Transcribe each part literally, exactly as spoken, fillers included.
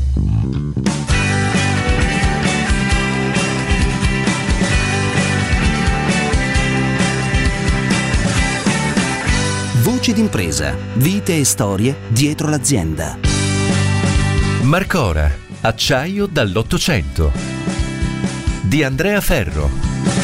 Voci d'impresa, vite e storie dietro l'azienda. Marcora, acciaio dall'Ottocento, di Andrea Ferro.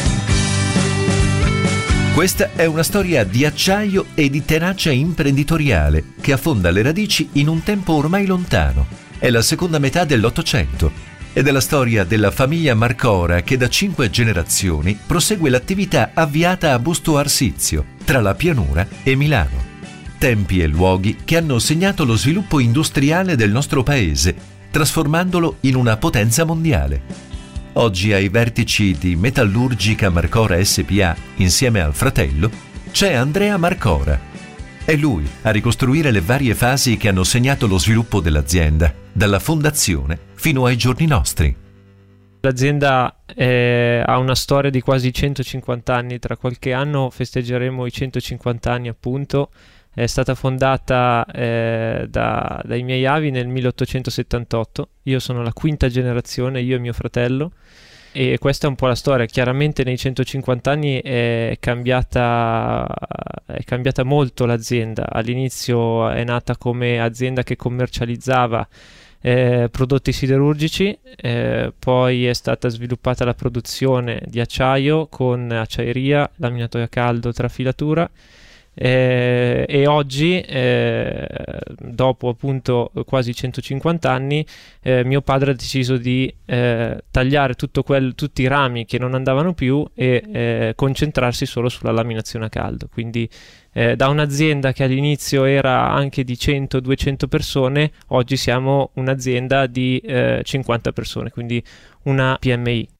Questa è una storia di acciaio e di tenacia imprenditoriale che affonda le radici in un tempo ormai lontano. È la seconda metà dell'Ottocento ed è la storia della famiglia Marcora che da cinque generazioni prosegue l'attività avviata a Busto Arsizio, tra la pianura e Milano. Tempi e luoghi che hanno segnato lo sviluppo industriale del nostro paese, trasformandolo in una potenza mondiale. Oggi ai vertici di Metallurgica Marcora S P A, insieme al fratello, c'è Andrea Marcora. È lui a ricostruire le varie fasi che hanno segnato lo sviluppo dell'azienda, dalla fondazione fino ai giorni nostri. L'azienda eh, ha una storia di quasi centocinquanta anni, tra qualche anno festeggeremo i centocinquanta anni appunto. È stata fondata eh, da, dai miei avi nel milleottocentosettantotto, io sono la quinta generazione, io e mio fratello, e questa è un po' la storia. Chiaramente nei centocinquanta anni è cambiata, è cambiata molto l'azienda. All'inizio è nata come azienda che commercializzava eh, prodotti siderurgici, eh, poi è stata sviluppata la produzione di acciaio con acciaieria, laminato a caldo, trafilatura. Eh, e oggi, eh, dopo appunto quasi centocinquanta anni, eh, mio padre ha deciso di eh, tagliare tutto quel, tutti i rami che non andavano più e eh, concentrarsi solo sulla laminazione a caldo. Quindi eh, da un'azienda che all'inizio era anche di cento duecento persone, oggi siamo un'azienda di eh, cinquanta persone, quindi una P M I.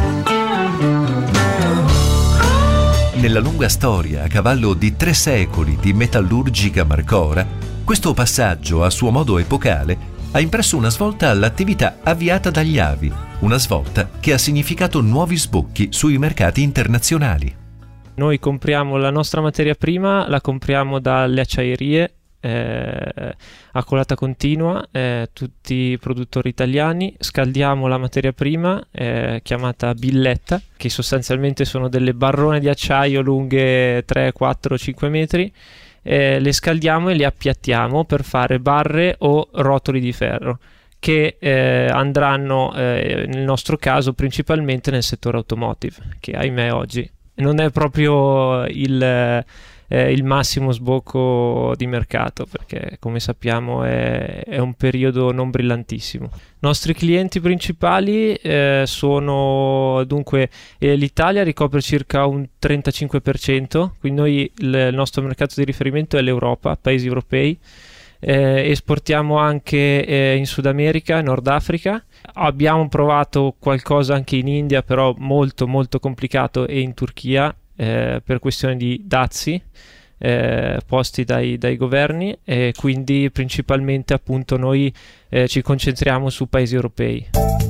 Nella lunga storia, a cavallo di tre secoli di Metallurgica Marcora, questo passaggio a suo modo epocale ha impresso una svolta all'attività avviata dagli avi, una svolta che ha significato nuovi sbocchi sui mercati internazionali. Noi compriamo la nostra materia prima, la compriamo dalle acciaierie eh, a colata continua, eh, tutti produttori italiani, scaldiamo la materia prima eh, chiamata billetta, che sostanzialmente sono delle barrone di acciaio lunghe tre, quattro, cinque metri, eh, le scaldiamo e le appiattiamo per fare barre o rotoli di ferro che eh, andranno eh, nel nostro caso principalmente nel settore automotive, che ahimè oggi non è proprio il Eh, il massimo sbocco di mercato, perché come sappiamo è, è un periodo non brillantissimo. I nostri clienti principali eh, sono dunque eh, l'Italia ricopre circa un trentacinque per cento, quindi noi il, il nostro mercato di riferimento è l'Europa, paesi europei. Eh, esportiamo anche eh, in Sud America, Nord Africa. Abbiamo provato qualcosa anche in India, però molto molto complicato, e in Turchia Eh, per questioni di dazi eh, posti dai, dai governi, e quindi principalmente appunto noi eh, ci concentriamo su paesi europei.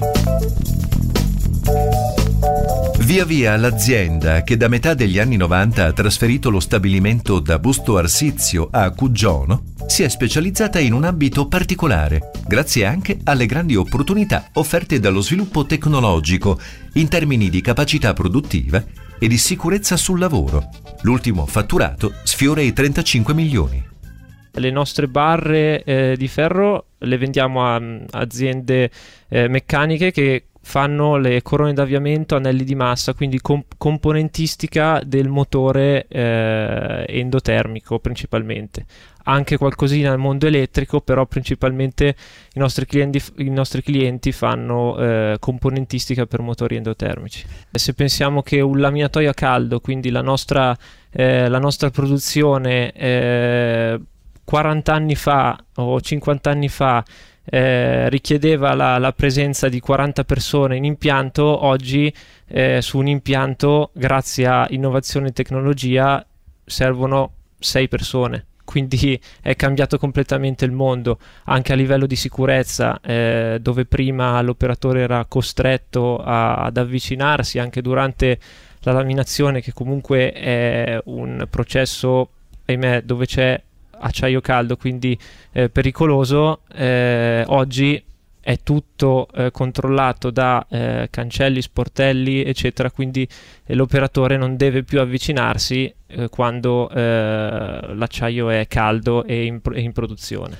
Via via l'azienda, che da metà degli anni novanta ha trasferito lo stabilimento da Busto Arsizio a Cuggiono, si è specializzata in un ambito particolare, grazie anche alle grandi opportunità offerte dallo sviluppo tecnologico in termini di capacità produttiva e di sicurezza sul lavoro. L'ultimo fatturato sfiora i trentacinque milioni. Le nostre barre eh, di ferro le vendiamo a, a aziende eh, meccaniche che fanno le corone d'avviamento, anelli di massa, quindi comp- componentistica del motore eh, endotermico principalmente. Anche qualcosina nel mondo elettrico, però principalmente i nostri clienti, i nostri clienti fanno eh, componentistica per motori endotermici. E se pensiamo che un laminatoio a caldo, quindi la nostra, eh, la nostra produzione eh, quaranta anni fa o cinquanta anni fa eh, richiedeva la, la presenza di quaranta persone in impianto, oggi eh, su un impianto, grazie a innovazione e tecnologia, servono sei persone. Quindi è cambiato completamente il mondo, anche a livello di sicurezza, eh, dove prima l'operatore era costretto a, ad avvicinarsi anche durante la laminazione, che comunque è un processo, ahimè, dove c'è acciaio caldo, quindi eh, pericoloso. Eh, oggi è tutto eh, controllato da eh, cancelli, sportelli, eccetera, quindi eh, l'operatore non deve più avvicinarsi eh, quando eh, l'acciaio è caldo e in, e in produzione.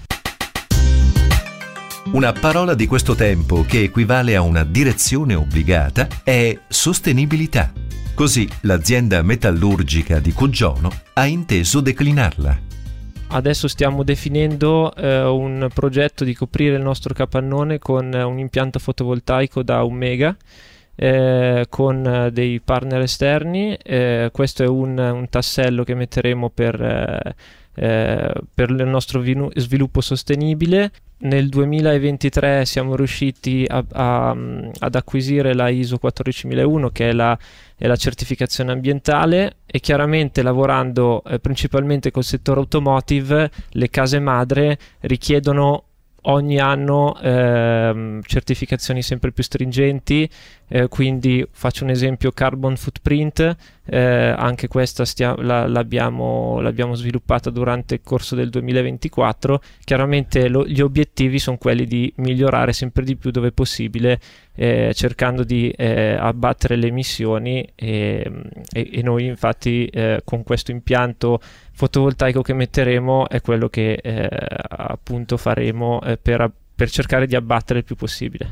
Una parola di questo tempo che equivale a una direzione obbligata è sostenibilità. Così l'azienda metallurgica di Cuggiono ha inteso declinarla. Adesso stiamo definendo eh, un progetto di coprire il nostro capannone con eh, un impianto fotovoltaico da un mega eh, con eh, dei partner esterni. Eh, questo è un, un tassello che metteremo per, eh, eh, per il nostro vinu- sviluppo sostenibile. Nel duemilaventitré siamo riusciti a, a, ad acquisire la I S O quattordicimilauno, che è la, è la certificazione ambientale, e chiaramente lavorando eh, principalmente col settore automotive, le case madre richiedono ogni anno eh, certificazioni sempre più stringenti, eh, quindi faccio un esempio: carbon footprint, eh, anche questa stia- la, l'abbiamo, l'abbiamo sviluppata durante il corso del duemilaventiquattro. Chiaramente lo, gli obiettivi sono quelli di migliorare sempre di più dove possibile, eh, cercando di eh, abbattere le emissioni e, e, e noi infatti eh, con questo impianto fotovoltaico che metteremo è quello che eh, appunto faremo eh, per, per cercare di abbattere il più possibile.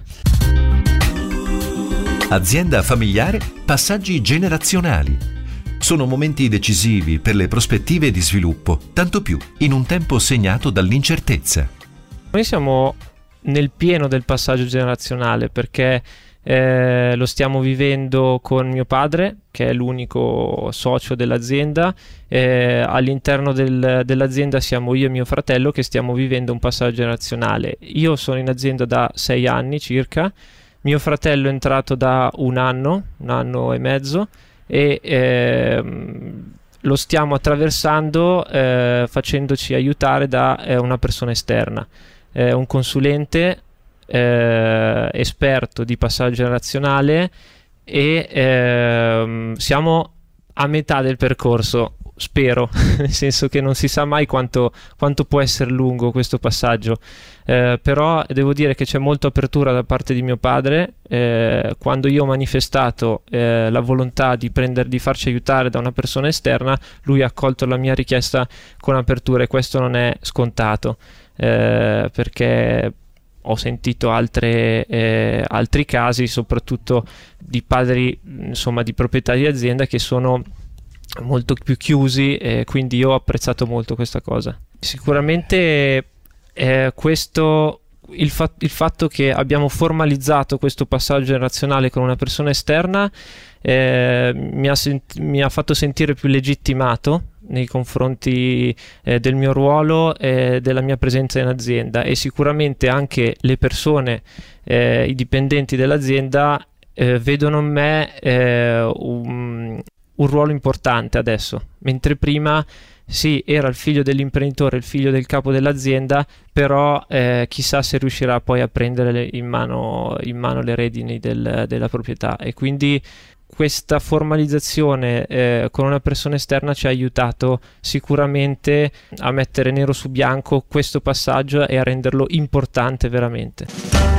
Azienda familiare, passaggi generazionali. Sono momenti decisivi per le prospettive di sviluppo, tanto più in un tempo segnato dall'incertezza. Noi siamo nel pieno del passaggio generazionale perché eh, lo stiamo vivendo con mio padre, che è l'unico socio dell'azienda. Eh, all'interno del, dell'azienda siamo io e mio fratello che stiamo vivendo un passaggio generazionale. Io sono in azienda da sei anni circa, mio fratello è entrato da un anno, un anno e mezzo, e ehm, lo stiamo attraversando eh, facendoci aiutare da eh, una persona esterna, eh, un consulente eh, esperto di passaggio generazionale, e ehm, siamo a metà del percorso, spero, nel senso che non si sa mai quanto, quanto può essere lungo questo passaggio, eh, però devo dire che c'è molta apertura da parte di mio padre. Eh, quando io ho manifestato eh, la volontà di, prendere, di farci aiutare da una persona esterna, lui ha accolto la mia richiesta con apertura, e questo non è scontato, eh, perché ho sentito altre, eh, altri casi, soprattutto di padri, insomma, di proprietari di azienda che sono molto più chiusi, e quindi io ho apprezzato molto questa cosa. Sicuramente eh, questo il, fa- il fatto che abbiamo formalizzato questo passaggio generazionale con una persona esterna eh, mi, ha sent- mi ha fatto sentire più legittimato nei confronti eh, del mio ruolo e della mia presenza in azienda, e sicuramente anche le persone, eh, i dipendenti dell'azienda eh, vedono in me eh, un, un ruolo importante adesso, mentre prima sì, era il figlio dell'imprenditore, il figlio del capo dell'azienda, però eh, chissà se riuscirà poi a prendere in mano, in mano le redini del, della proprietà. E quindi questa formalizzazione eh, con una persona esterna ci ha aiutato sicuramente a mettere nero su bianco questo passaggio e a renderlo importante veramente.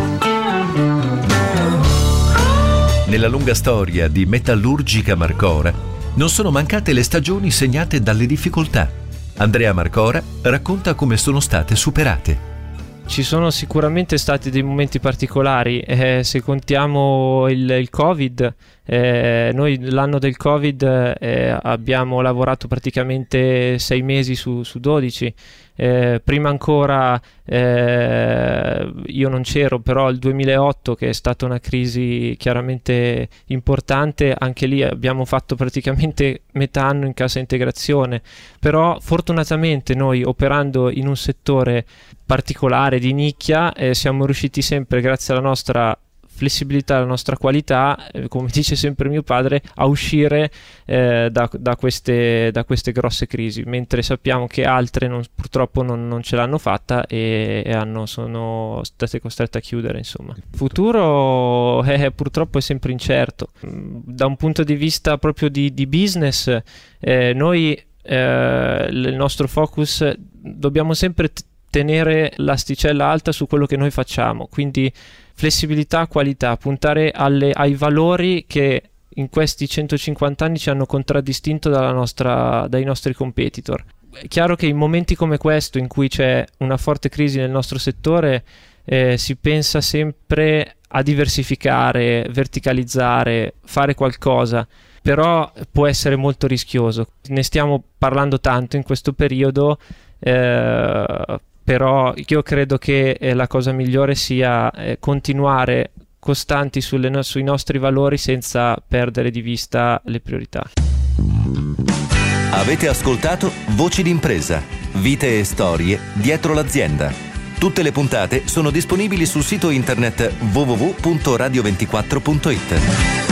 Nella lunga storia di Metallurgica Marcora non sono mancate le stagioni segnate dalle difficoltà. Andrea Marcora racconta come sono state superate. Ci sono sicuramente stati dei momenti particolari, eh, se contiamo il, il Covid, eh, noi l'anno del Covid eh, abbiamo lavorato praticamente sei mesi su, su dodici, eh, prima ancora eh, io non c'ero, però il duemilaotto, che è stata una crisi chiaramente importante, anche lì abbiamo fatto praticamente metà anno in cassa integrazione, però fortunatamente noi, operando in un settore particolare di nicchia, eh, siamo riusciti sempre, grazie alla nostra flessibilità, alla nostra qualità, eh, come dice sempre mio padre, a uscire eh, da, da, queste, da queste grosse crisi, mentre sappiamo che altre non, purtroppo non, non ce l'hanno fatta e, e hanno, sono state costrette a chiudere. Insomma, il futuro eh, purtroppo è sempre incerto. Da un punto di vista proprio di, di business, eh, noi eh, il nostro focus, dobbiamo sempre t- tenere l'asticella alta su quello che noi facciamo, quindi flessibilità, qualità, puntare alle, ai valori che in questi centocinquanta anni ci hanno contraddistinto dalla nostra, dai nostri competitor. È chiaro che in momenti come questo, in cui c'è una forte crisi nel nostro settore, eh, si pensa sempre a diversificare, verticalizzare, fare qualcosa, però può essere molto rischioso. Ne stiamo parlando tanto in questo periodo, eh, però io credo che eh, la cosa migliore sia eh, continuare costanti sulle no- sui nostri valori senza perdere di vista le priorità. Avete ascoltato Voci d'impresa, vite e storie dietro l'azienda. Tutte le puntate sono disponibili sul sito internet w w w punto radio ventiquattro punto it.